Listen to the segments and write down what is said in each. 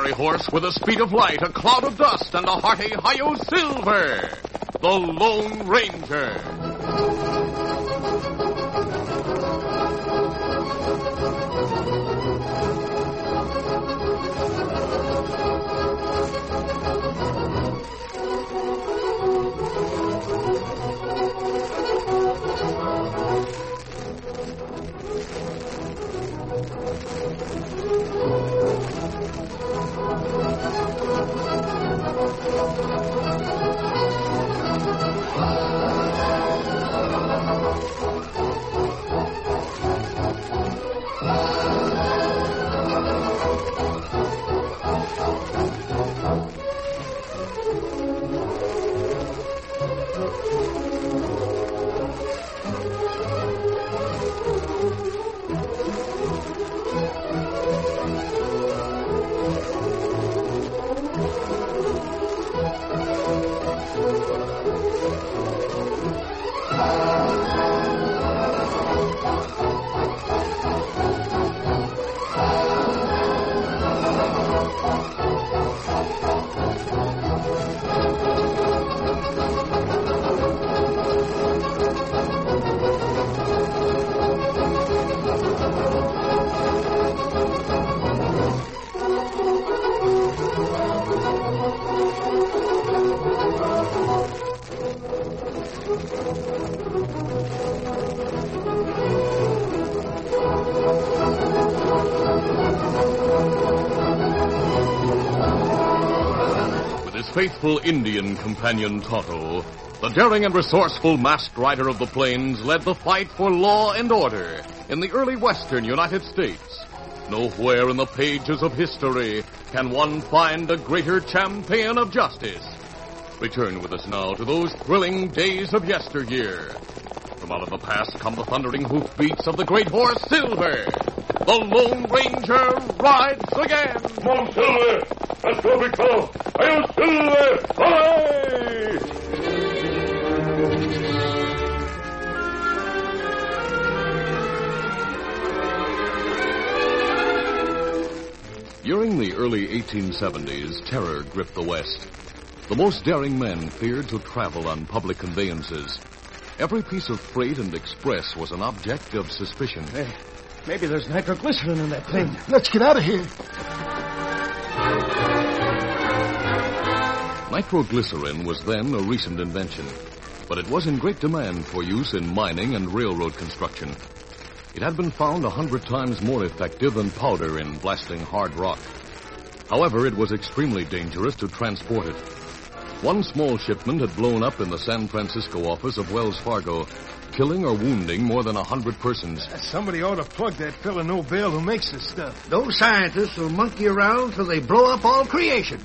legendary horse with the speed of light, a cloud of dust, and a hearty Hi-Yo Silver, the Lone Ranger. Faithful Indian companion Tonto, the daring and resourceful masked rider of the plains, led the fight for law and order in the early western United States. Nowhere in the pages of history can one find a greater champion of justice. Return with us now to those thrilling days of yesteryear. From out of the past come the thundering hoofbeats of the great horse Silver. The Lone Ranger rides again. Come on, Silver! Let's go, big fellow! Hi-Yo Silver! Away! During the early 1870s, terror gripped the West. The most daring men feared to travel on public conveyances. Every piece of freight and express was an object of suspicion. Hey, maybe there's nitroglycerin in that thing. Let's get out of here. Nitroglycerin was then a recent invention, but it was in great demand for use in mining and railroad construction. It had been found 100 times more effective than powder in blasting hard rock. However, it was extremely dangerous to transport it. One small shipment had blown up in the San Francisco office of Wells Fargo, killing or wounding more than 100 persons. Somebody ought to plug that fella Nobel who makes this stuff. Those scientists will monkey around till they blow up all creation.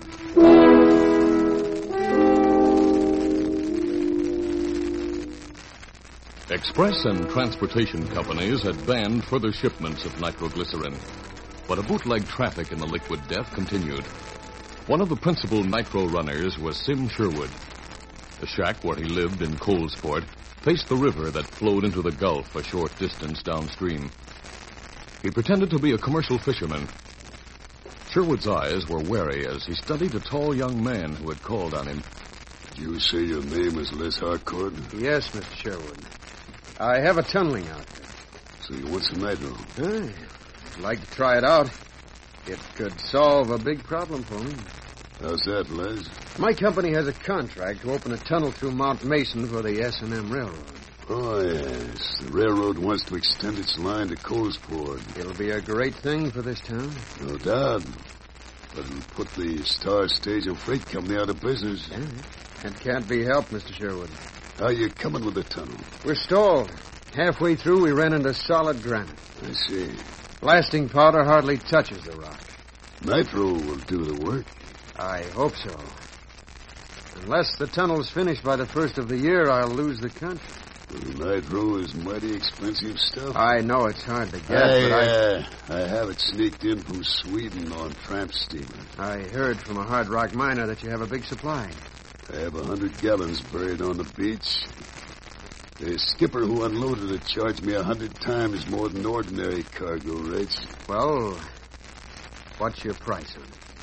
Express and transportation companies had banned further shipments of nitroglycerin, but a bootleg traffic in the liquid death continued. One of the principal nitro runners was Sim Sherwood. The shack where he lived in Colesport faced the river that flowed into the Gulf a short distance downstream. He pretended to be a commercial fisherman. Sherwood's eyes were wary as he studied a tall young man who had called on him. Did you say your name is Les Harcourt? Yes, Mr. Sherwood. I have a tunneling outfit. So you want some nitro? I'd like to try it out. It could solve a big problem for me. How's that, Les? My company has a contract to open a tunnel through Mount Mason for the S&M Railroad. Oh, yes. The railroad wants to extend its line to Colesport. It'll be a great thing for this town. No doubt. But it'll put the Star Stage and Freight Company out of business. Yeah, that can't be helped, Mr. Sherwood. How you coming with the tunnel? We're stalled. Halfway through, we ran into solid granite. I see. Blasting powder hardly touches the rock. Nitro will do the work. I hope so. Unless the tunnel's finished by the first of the year, I'll lose the contract. Well, nitro is mighty expensive stuff. I know it's hard to get, I have it sneaked in from Sweden on tramp steamers. I heard from a hard rock miner that you have a big supply. I have 100 gallons buried on the beach. The skipper who unloaded it charged me 100 times more than ordinary cargo rates. Well, what's your price on it?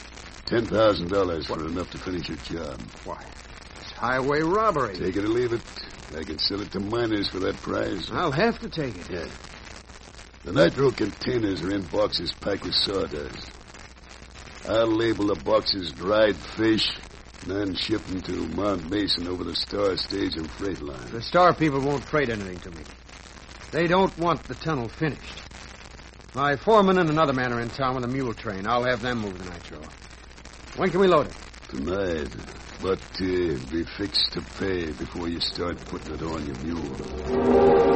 $10,000 for enough to finish your job. Why, it's highway robbery. Take it or leave it. I can sell it to miners for that price. I'll have to take it. Yeah. The nitro containers are in boxes packed with sawdust. I'll label the boxes dried fish, and then ship them to Mount Mason over the Star Stage and Freight Line. The Star people won't freight anything to me. They don't want the tunnel finished. My foreman and another man are in town with a mule train. I'll have them move the nitro. When can we load it? Tonight. But be fixed to pay before you start putting it on your mule.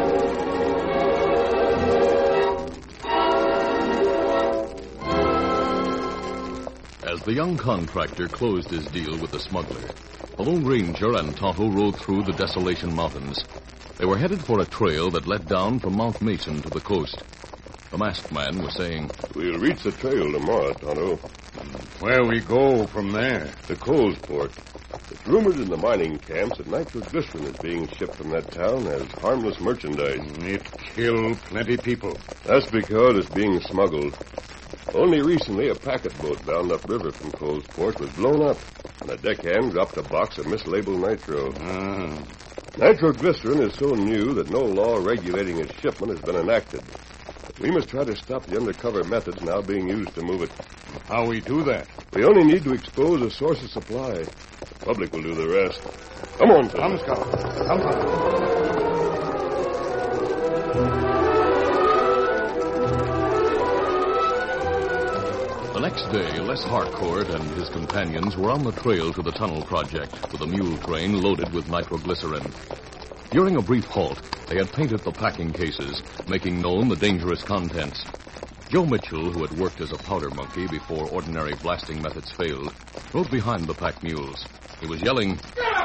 As the young contractor closed his deal with the smuggler, the Lone Ranger and Tonto rode through the Desolation Mountains. They were headed for a trail that led down from Mount Mason to the coast. The masked man was saying, We'll reach the trail tomorrow, Tonto. Where we go from there? To Colesport. It's rumored in the mining camps that nitroglycerin is being shipped from that town as harmless merchandise. It killed plenty people. That's because it's being smuggled. Only recently, a packet boat bound upriver from Colesport was blown up, and a deckhand dropped a box of mislabeled nitro. Nitroglycerin is so new that no law regulating its shipment has been enacted. We must try to stop the undercover methods now being used to move it. How we do that? We only need to expose a source of supply. The public will do the rest. Come on, Come, Scout. Come. The next day, Les Harcourt and his companions were on the trail to the tunnel project with a mule train loaded with nitroglycerin. During a brief halt, they had painted the packing cases, making known the dangerous contents. Joe Mitchell, who had worked as a powder monkey before ordinary blasting methods failed, rode behind the packed mules. He was yelling.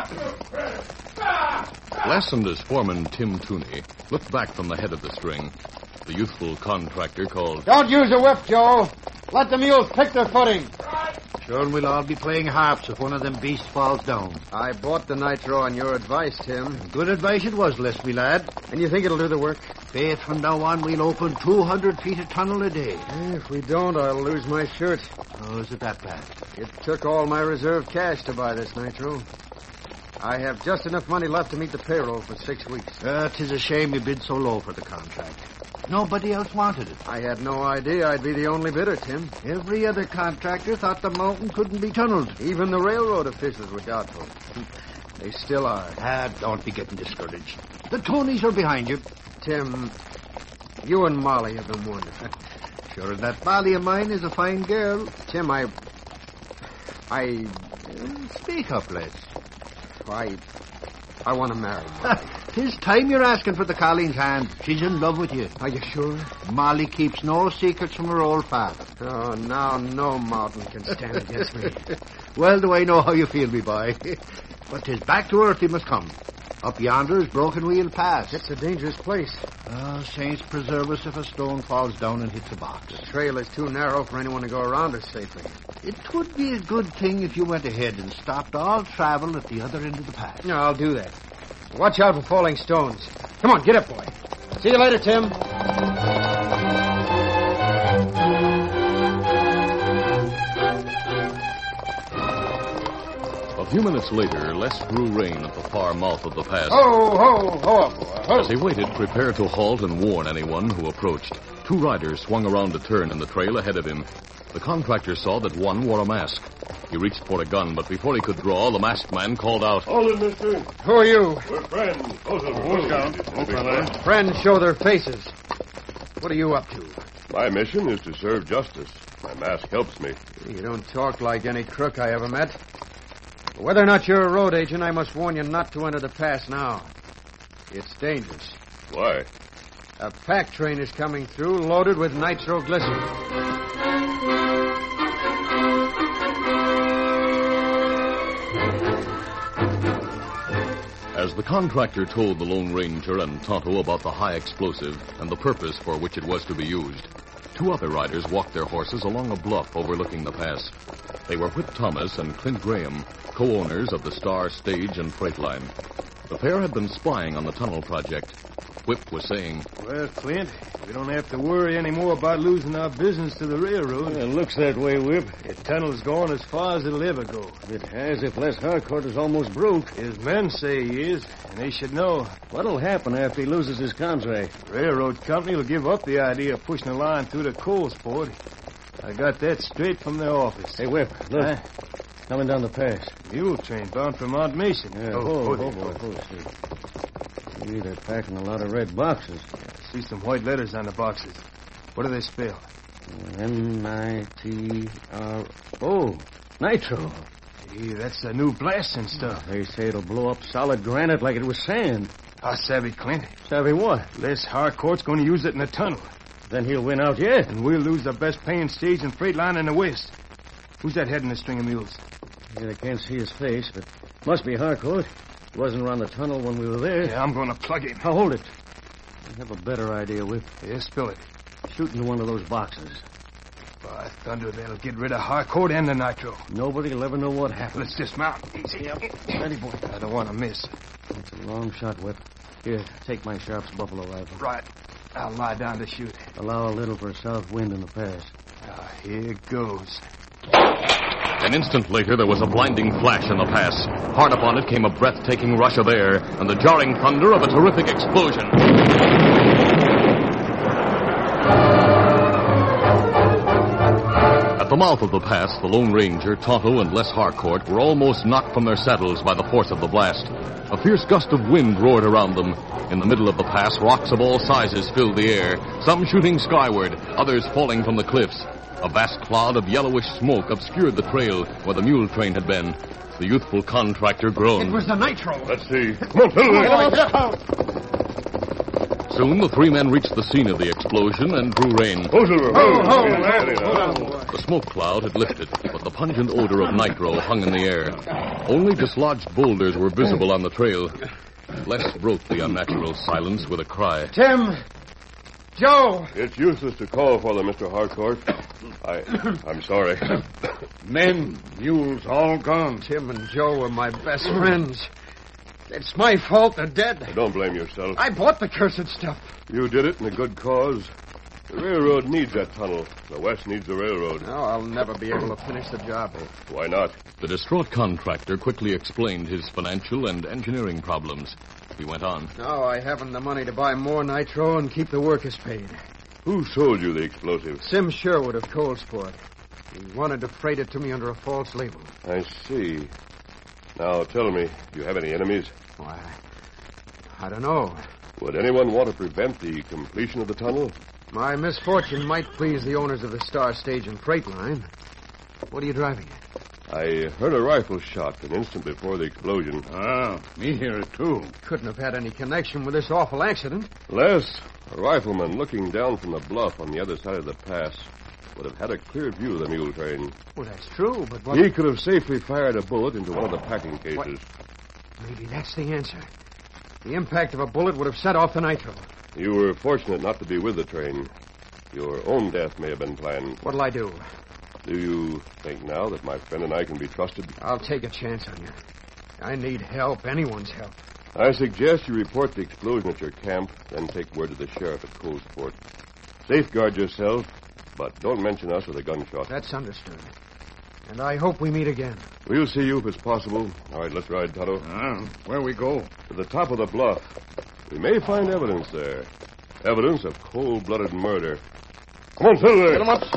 Les and his foreman, Tim Tooney, looked back from the head of the string. The youthful contractor called, Don't use a whip, Joe. Let the mules pick their footing. Sure, we'll all be playing harps if one of them beasts falls down. I bought the nitro on your advice, Tim. Good advice it was, Les, me lad. And you think it'll do the work? Faith, from now on, we'll open 200 feet of tunnel a day. If we don't, I'll lose my shirt. Oh, is it that bad? It took all my reserve cash to buy this nitro. I have just enough money left to meet the payroll for 6 weeks. 'Tis a shame you bid so low for the contract. Nobody else wanted it. I had no idea I'd be the only bidder, Tim. Every other contractor thought the mountain couldn't be tunneled. Even the railroad officials were doubtful. They still are. Don't be getting discouraged. The Tonys are behind you. Tim, you and Molly have been wonderful. Sure, and that Molly of mine is a fine girl. Tim, I Speak up, Les. I want to marry Molly. 'Tis time you're asking for the Colleen's hand. She's in love with you. Are you sure? Molly keeps no secrets from her old father. Oh, now no mountain can stand against me. Well, do I know how you feel, me boy. But 'tis back to earth he must come. Up yonder is Broken Wheel Pass. It's a dangerous place. Oh, saints preserve us if a stone falls down and hits a box. The trail is too narrow for anyone to go around it safely. It would be a good thing if you went ahead and stopped all travel at the other end of the pass. No, I'll do that. Watch out for falling stones. Come on, get up, boy. See you later, Tim. A few minutes later, Les drew rein at the far mouth of the pass. Ho, boy. As he waited, prepared to halt and warn anyone who approached, two riders swung around a turn in the trail ahead of him. The contractor saw that one wore a mask. He reached for a gun, but before he could draw, the masked man called out. Hold it, mister. Who are you? We're friends. Friends show their faces. What are you up to? My mission is to serve justice. My mask helps me. You don't talk like any crook I ever met. Whether or not you're a road agent, I must warn you not to enter the pass now. It's dangerous. Why? A pack train is coming through loaded with nitroglycerin. As the contractor told the Lone Ranger and Tonto about the high explosive and the purpose for which it was to be used, two other riders walked their horses along a bluff overlooking the pass. They were Whit Thomas and Clint Graham, co-owners of the Star Stage and Freight Line. The pair had been spying on the tunnel project. Whip was saying. Well, Clint, we don't have to worry any more about losing our business to the railroad. It looks that way, Whip. The tunnel's gone as far as it'll ever go. It has if Les Harcourt is almost broke. His men say he is, and they should know. What'll happen after he loses his contract? The railroad company will give up the idea of pushing a line through the Colesport. I got that straight from their office. Hey, Whip, look. Huh? Coming down the pass. Mule train bound for Mount Mason. Yeah, See, they're packing a lot of red boxes. I see some white letters on the boxes. What do they spell? N-I-T-R-O. Nitro. Gee, that's the new blasting stuff. They say it'll blow up solid granite like it was sand. I savvy, Clint. Savvy what? Les Harcourt's going to use it in the tunnel. Then he'll win out yet. And we'll lose the best paying stage and freight line in the West. Who's that heading the string of mules? Yeah, I can't see his face, but must be Harcourt. He wasn't around the tunnel when we were there. Yeah, I'm going to plug him. Now, hold it. I have a better idea, Whip. Yeah, spill it. Shoot into one of those boxes. By thunder, that'll get rid of Harcourt and the nitro. Nobody will ever know what happened. Let's dismount. Easy. Yep. Ready, boy. I don't want to miss. It's a long shot, Whip. Here, take my Sharp's buffalo rifle. Right. I'll lie down to shoot. Allow a little for south wind in the pass. Here goes. An instant later, there was a blinding flash in the pass. Hard upon it came a breathtaking rush of air and the jarring thunder of a terrific explosion. At the mouth of the pass, the Lone Ranger, Tonto, and Les Harcourt were almost knocked from their saddles by the force of the blast. A fierce gust of wind roared around them. In the middle of the pass, rocks of all sizes filled the air, some shooting skyward, others falling from the cliffs. A vast cloud of yellowish smoke obscured the trail where the mule train had been. The youthful contractor groaned. It was the nitro. Let's see. Come on, Phil. Soon the three men reached the scene of the explosion and drew rein. The smoke cloud had lifted, but the pungent odor of nitro hung in the air. Only dislodged boulders were visible on the trail. Les broke the unnatural silence with a cry. Tim! Joe! It's useless to call for them, Mr. Harcourt. I'm sorry. Men, mules, all gone. Tim and Joe were my best friends. It's my fault they're dead. Don't blame yourself. I bought the cursed stuff. You did it in a good cause. The railroad needs that tunnel. The West needs the railroad. No, I'll never be able to finish the job. Why not? The distraught contractor quickly explained his financial and engineering problems. He went on. No, I haven't the money to buy more nitro and keep the workers paid. Who sold you the explosive? Sim Sherwood of Colesport. He wanted to freight it to me under a false label. I see. Now, tell me, do you have any enemies? Why, I don't know. Would anyone want to prevent the completion of the tunnel? My misfortune might please the owners of the Star Stage and Freight Line. What are you driving at? I heard a rifle shot an instant before the explosion. Ah, me hear it, too. Couldn't have had any connection with this awful accident. Les, a rifleman looking down from the bluff on the other side of the pass, would have had a clear view of the mule train. Well, that's true, but what... He could have safely fired a bullet into one of the packing cases. What? Maybe that's the answer. The impact of a bullet would have set off the nitro. You were fortunate not to be with the train. Your own death may have been planned. What'll I do? Do you think now that my friend and I can be trusted? I'll take a chance on you. I need help, anyone's help. I suggest you report the explosion at your camp, then take word to the sheriff at Colesport. Safeguard yourself, but don't mention us with a gunshot. That's understood. And I hope we meet again. We'll see you if it's possible. All right, let's ride, Tonto. Where we go? To the top of the bluff. We may find evidence there. Evidence of cold-blooded murder. Come on, Silver. Get him up.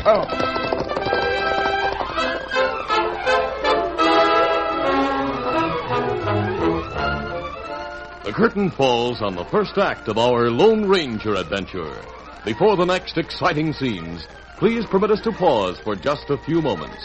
The curtain falls on the first act of our Lone Ranger adventure. Before the next exciting scenes, please permit us to pause for just a few moments.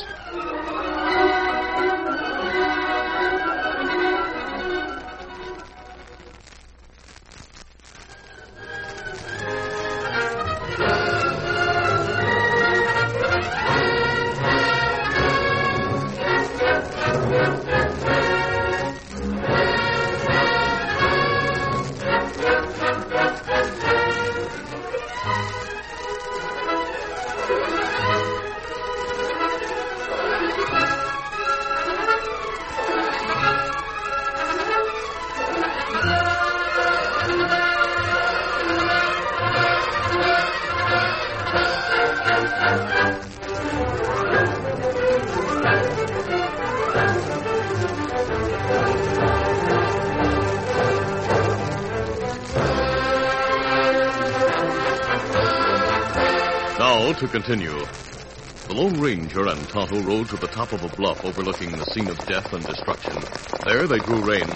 Now to continue. The Lone Ranger and Tonto rode to the top of a bluff overlooking the scene of death and destruction. There they drew rein.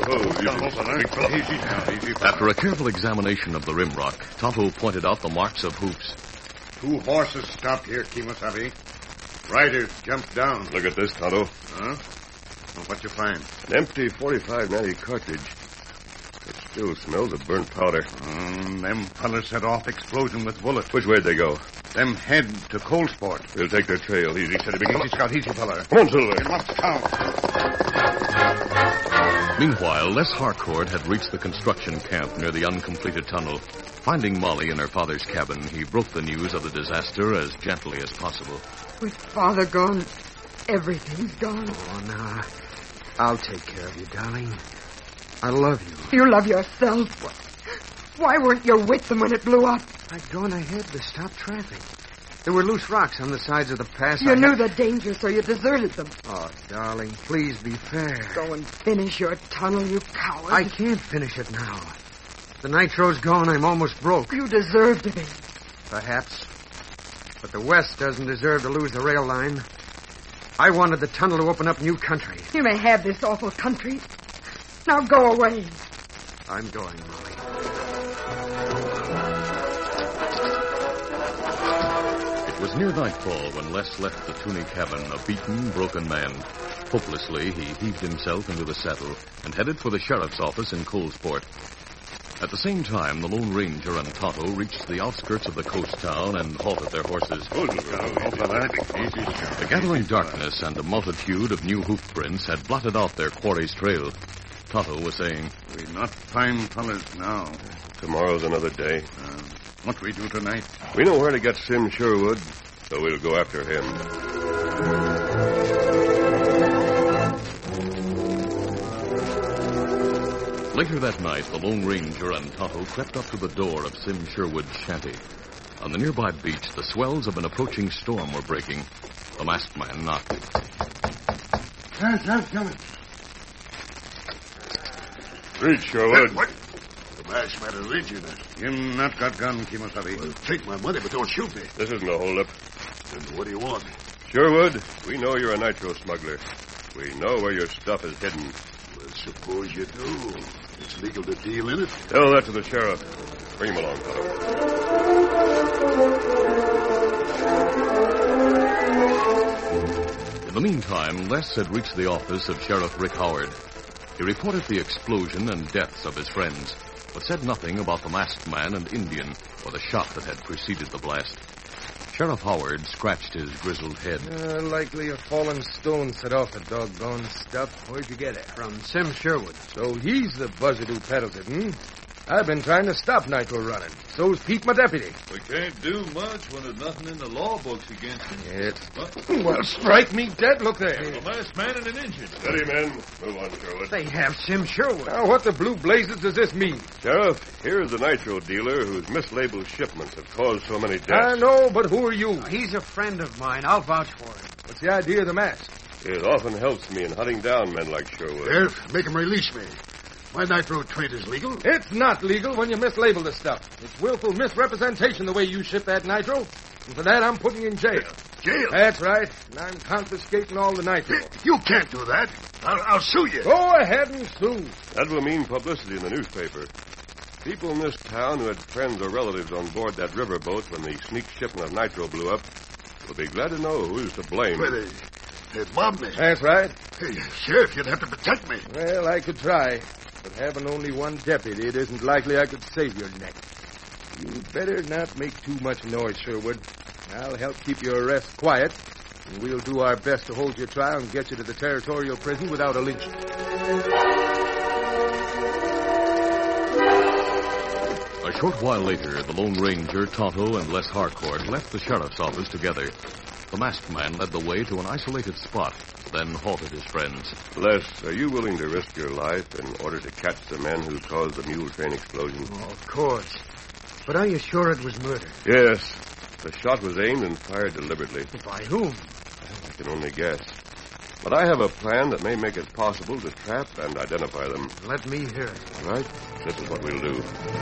After a careful examination of the rim rock, Tonto pointed out the marks of hoofs. 2 horses stopped here, Kimasabi. Riders jumped down. Look at this, Tonto. Huh? Well, what you find? An empty .45-90 cartridge. It still smells of burnt powder. Them fellas set off explosion with bullets. Which way'd they go? Them head to Coldsport. We'll take their trail. Easy, steady, big. Easy, Scout, easy, fella. Come on, Silver. It must count. Meanwhile, Les Harcourt had reached the construction camp near the uncompleted tunnel. Finding Molly in her father's cabin, he broke the news of the disaster as gently as possible. With Father gone, everything's gone. Oh, now, I'll take care of you, darling. I love you. You love yourself. Why weren't you with them when it blew up? I'd gone ahead to stop traffic. There were loose rocks on the sides of the pass. You knew the danger, so you deserted them. Oh, darling, please be fair. Go and finish your tunnel, you coward. I can't finish it now. The nitro's gone. I'm almost broke. You deserve to be. Perhaps. But the West doesn't deserve to lose the rail line. I wanted the tunnel to open up new country. You may have this awful country. Now go away. I'm going, Molly. It was near nightfall when Les left the Tooney cabin, a beaten, broken man. Hopelessly, he heaved himself into the saddle and headed for the sheriff's office in Coldsport. At the same time, the Lone Ranger and Tonto reached the outskirts of the coast town and halted their horses. The gathering darkness and a multitude of new hoof prints had blotted out their quarry's trail. Tonto was saying, We not find fellas now. Tomorrow's another day. What we do tonight? We know where to get Sim Sherwood, so we'll go after him. Later that night, the Lone Ranger and Tonto crept up to the door of Sim Sherwood's shanty. On the nearby beach, the swells of an approaching storm were breaking. The masked man knocked. Yes, coming. Read, Sherwood. What? The masked man is injured. Him not got gun, Kimasabi. Well, take my money, but don't shoot me. This isn't a holdup. Then what do you want? Sherwood, we know you're a nitro smuggler. We know where your stuff is hidden. Well, suppose you do. It's legal to deal in it. Tell that to the sheriff. Bring him along, fellow. In the meantime, Les had reached the office of Sheriff Rick Howard. He reported the explosion and deaths of his friends, but said nothing about the masked man and Indian or the shot that had preceded the blast. Sheriff Howard scratched his grizzled head. Likely a fallen stone set off the doggone stuff. Where'd you get it? From Sim Sherwood. So he's the buzzard who peddles it, I've been trying to stop nitro running. So's Pete, my deputy. We can't do much when there's nothing in the law books against him. Well, strike me dead. Look there. A masked man and an Injun. Steady, men. Move on, Sherwood. They have Sim Sherwood. Now, what the blue blazes does this mean? Sheriff, here's the nitro dealer whose mislabeled shipments have caused so many deaths. I know, but who are you? He's a friend of mine. I'll vouch for him. What's the idea of the mask? It often helps me in hunting down men like Sherwood. Sheriff, make him release me. My nitro trade is legal. It's not legal when you mislabel the stuff. It's willful misrepresentation the way you ship that nitro. And for that, I'm putting you in jail. Jail? That's right. And I'm confiscating all the nitro. You can't do that. I'll sue you. Go ahead and sue. That will mean publicity in the newspaper. People in this town who had friends or relatives on board that riverboat when the sneak shipment of nitro blew up will be glad to know who's to blame. Well, they mobbed me. That's right. Hey, Sheriff, you'd have to protect me. Well, I could try. But having only one deputy, it isn't likely I could save your neck. You'd better not make too much noise, Sherwood. I'll help keep your arrest quiet, and we'll do our best to hold your trial and get you to the territorial prison without a lynching. A short while later, the Lone Ranger, Tonto, and Les Harcourt left the sheriff's office together. The masked man led the way to an isolated spot, then halted his friends. Les, are you willing to risk your life in order to catch the men who caused the mule train explosion? Oh, of course. But are you sure it was murder? Yes. The shot was aimed and fired deliberately. By whom? I can only guess. But I have a plan that may make it possible to trap and identify them. Let me hear it. All right? This is what we'll do.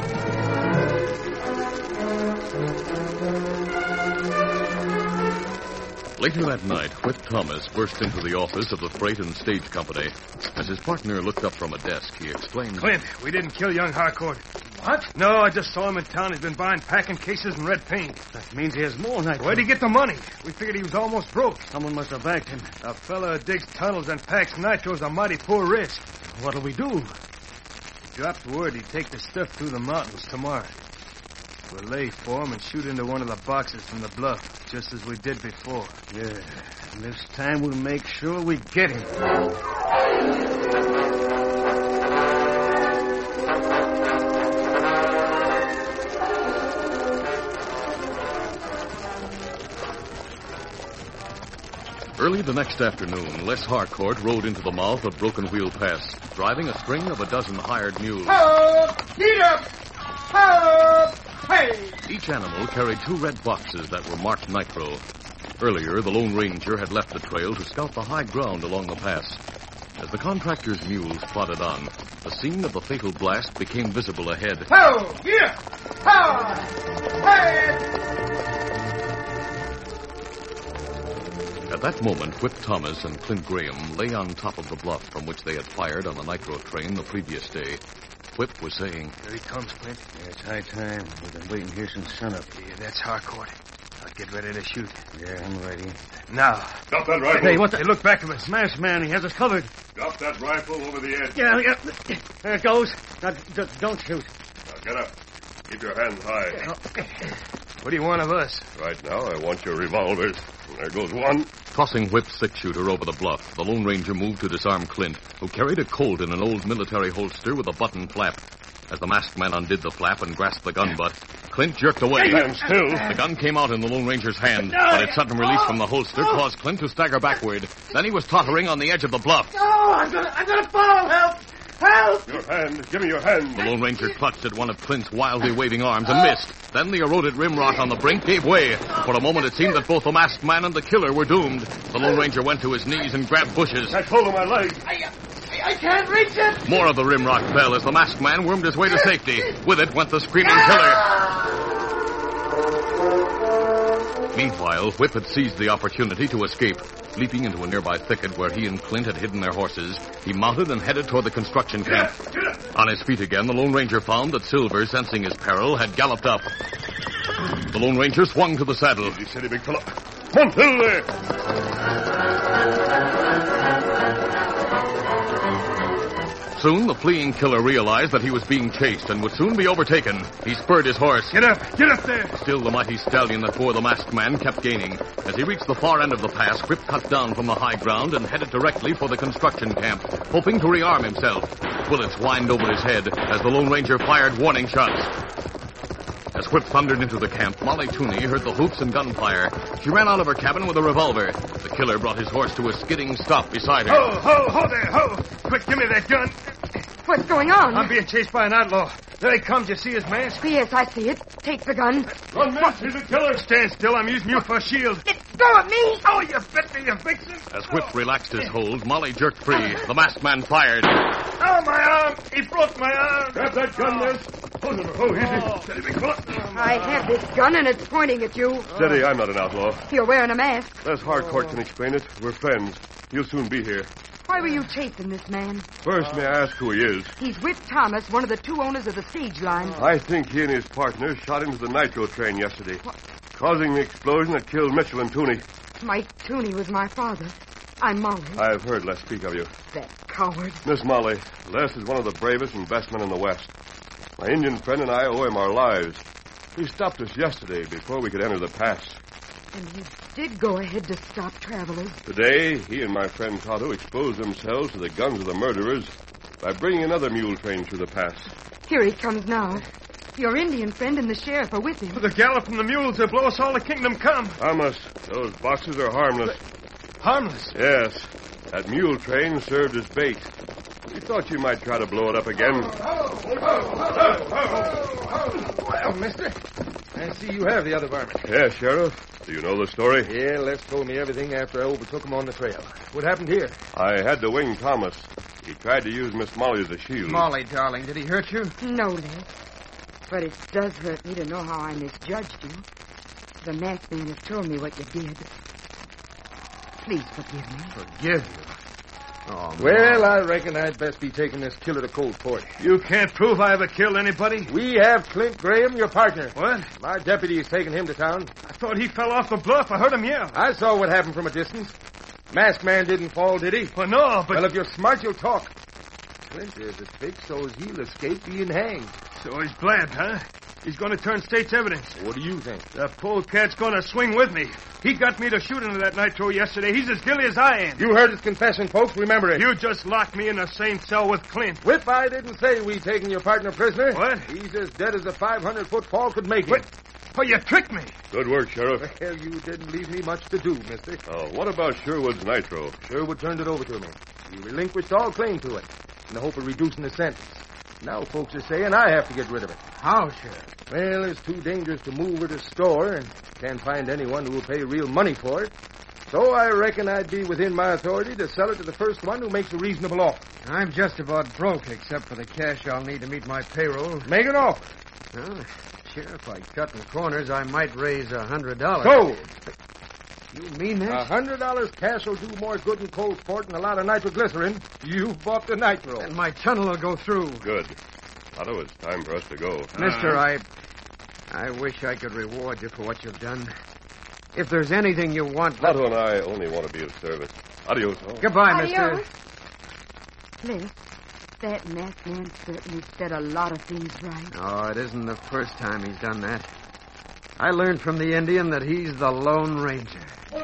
Later that night, Whip Thomas burst into the office of the Freight and Stage Company. As his partner looked up from a desk, he exclaimed, Clint, we didn't kill young Harcourt. What? No, I just saw him in town. He's been buying packing cases and red paint. That means he has more nitro. Where'd he get the money? We figured he was almost broke. Someone must have backed him. A fella who digs tunnels and packs nitro is a mighty poor risk. What'll we do? He dropped word he'd take the stuff through the mountains tomorrow. We'll lay for him and shoot into one of the boxes from the bluff, just as we did before. Yeah, and this time we'll make sure we get him. Early the next afternoon, Les Harcourt rode into the mouth of Broken Wheel Pass, driving a string of a dozen hired mules. Get up! Help! Hey! Each animal carried 2 red boxes that were marked nitro. Earlier, the Lone Ranger had left the trail to scout the high ground along the pass. As the contractor's mules plodded on, the scene of the fatal blast became visible ahead. Ho! Get up! Ho! Hey! At that moment, Whip Thomas and Clint Graham lay on top of the bluff from which they had fired on the nitro train the previous day. Whip was saying, Here he comes, Clint. Yeah, it's high time. We've been waiting here since sunup. Yeah, that's Harcourt. I'll get ready to shoot. Yeah, I'm ready. Now. Drop that rifle. Hey, what the... Hey, look back at us. Smash man, he has us covered. Drop that rifle over the edge. Yeah. There it goes. Now, don't shoot. Now, get up. Keep your hands high. What do you want of us? Right now, I want your revolvers. There goes one. Tossing Whip's six-shooter over the bluff, the Lone Ranger moved to disarm Clint, who carried a Colt in an old military holster with a button flap. As the masked man undid the flap and grasped the gun butt, Clint jerked away. Stand still. The gun came out in the Lone Ranger's hand, but its sudden release from the holster caused Clint to stagger backward. Then he was tottering on the edge of the bluff. Oh, I'm gonna fall! Help! Help! Your hand. Give me your hand. The Lone Ranger clutched at one of Clint's wildly waving arms and missed. Then the eroded rim rock on the brink gave way. For a moment, it seemed that both the masked man and the killer were doomed. The Lone Ranger went to his knees and grabbed bushes. Catch hold of my leg. I can't reach it! More of the rim rock fell as the masked man wormed his way to safety. With it went the screaming killer. Meanwhile, Whip had seized the opportunity to escape. Leaping into a nearby thicket where he and Clint had hidden their horses, he mounted and headed toward the construction camp. On his feet again, the Lone Ranger found that Silver, sensing his peril, had galloped up. The Lone Ranger swung to the saddle. Easy, steady, big fella. Come on, Silver! Soon, the fleeing killer realized that he was being chased and would soon be overtaken. He spurred his horse. Get up there! Still, the mighty stallion that bore the masked man kept gaining. As he reached the far end of the pass, Whip cut down from the high ground and headed directly for the construction camp, hoping to rearm himself. Bullets whined over his head as the Lone Ranger fired warning shots. As Whip thundered into the camp, Molly Tooney heard the hoots and gunfire. She ran out of her cabin with a revolver. The killer brought his horse to a skidding stop beside her. Ho there, ho! Quick, give me that gun. What's going on? I'm being chased by an outlaw. There he comes. You see his mask? Yes, I see it. Take the gun. Run, miss. He's a killer. Stand still. I'm using you for a shield. Go at me. Oh, you bit me, you vixen. As Whip relaxed his hold, Molly jerked free. The masked man fired. Oh, my arm. He broke my arm. Grab that gun, miss. Oh, easy. Steady, big fella. I have this gun, and it's pointing at you. Steady, I'm not an outlaw. You're wearing a mask. Les Harcourt can explain it. We're friends. He'll soon be here. Why were you chasing this man? First, may I ask who he is? He's Whip Thomas, one of the 2 owners of the stage line. I think he and his partner shot into the nitro train yesterday, causing the explosion that killed Mitchell and Tooney. Mike Tooney was my father. I'm Molly. I've heard Les speak of you. That coward. Miss Molly, Les is one of the bravest and best men in the West. My Indian friend and I owe him our lives. He stopped us yesterday before we could enter the pass. And he did go ahead to stop travelers. Today, he and my friend Tonto exposed themselves to the guns of the murderers by bringing another mule train through the pass. Here he comes now. Your Indian friend and the sheriff are with him. The gallop from the mules will blow us all to kingdom come. Thomas, those boxes are harmless. Harmless? Yes. That mule train served as bait. We thought you might try to blow it up again. Well, mister, I see you have the other varmint. Yeah, Sheriff. Do you know the story? Yeah, Les told me everything after I overtook him on the trail. What happened here? I had to wing Thomas. He tried to use Miss Molly as a shield. Molly, darling, did he hurt you? No, Les. But it does hurt me to know how I misjudged you. The masked man has told me what you did. Please forgive me. Forgive you? Oh, well, I reckon I'd best be taking this killer to Coldport. You can't prove I ever killed anybody? We have Clint Graham, your partner. What? My deputy is taking him to town. I thought he fell off the bluff. I heard him yell. I saw what happened from a distance. Masked man didn't fall, did he? Well, no, but... Well, if you're smart, you'll talk. Clint is as big so as he'll escape being hanged. So he's blabbed, huh? He's going to turn state's evidence. What do you think? The polecat's going to swing with me. He got me to shoot into that nitro yesterday. He's as guilty as I am. You heard his confession, folks. Remember it. You just locked me in the same cell with Clint. Whip, I didn't say we taking your partner prisoner. What? He's as dead as a 500-foot fall could make him. What? Oh, you tricked me. Good work, Sheriff. Well, you didn't leave me much to do, mister. What about Sherwood's nitro? Sherwood turned it over to me. He relinquished all claim to it in the hope of reducing the sentence. Now folks are saying I have to get rid of it. How, Sheriff? Well, it's too dangerous to move or to store, and can't find anyone who will pay real money for it. So I reckon I'd be within my authority to sell it to the first one who makes a reasonable offer. I'm just about broke, except for the cash I'll need to meet my payroll. Make an offer. Well, Sheriff, I cut in the corners, I might raise $100. Sold. You mean that? $100 cash will do more good in Coldport than a lot of nitroglycerin. You bought the nitro. And my tunnel will go through. Good. Otto, it's time for us to go. Mister, I wish I could reward you for what you've done. If there's anything you want... Otto and I only want to be of service. Adios. Goodbye, Adios. mister. Clint, that masked man certainly said a lot of things right. Oh, it isn't the first time he's done that. I learned from the Indian that he's the Lone Ranger.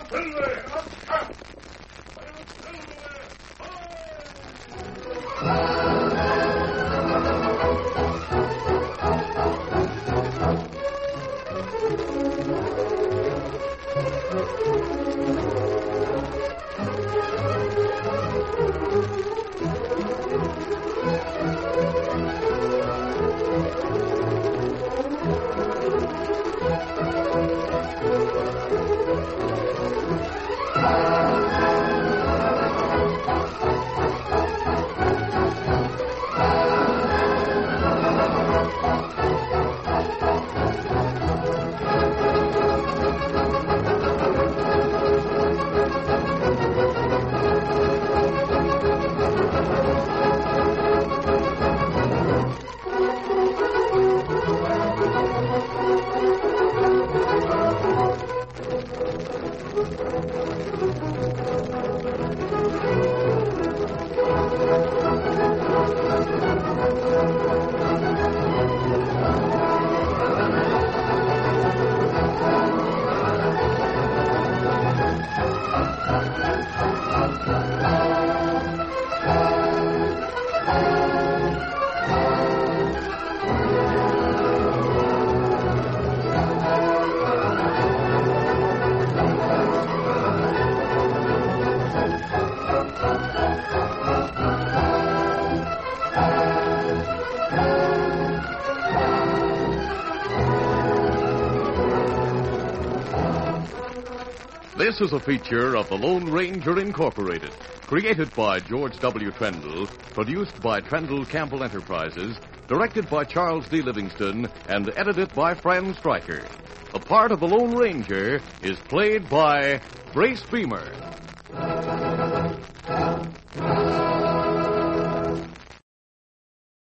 This is a feature of the Lone Ranger Incorporated, created by George W. Trendle, produced by Trendle Campbell Enterprises, directed by Charles D. Livingston, and edited by Fran Stryker. The part of the Lone Ranger is played by Brace Beamer.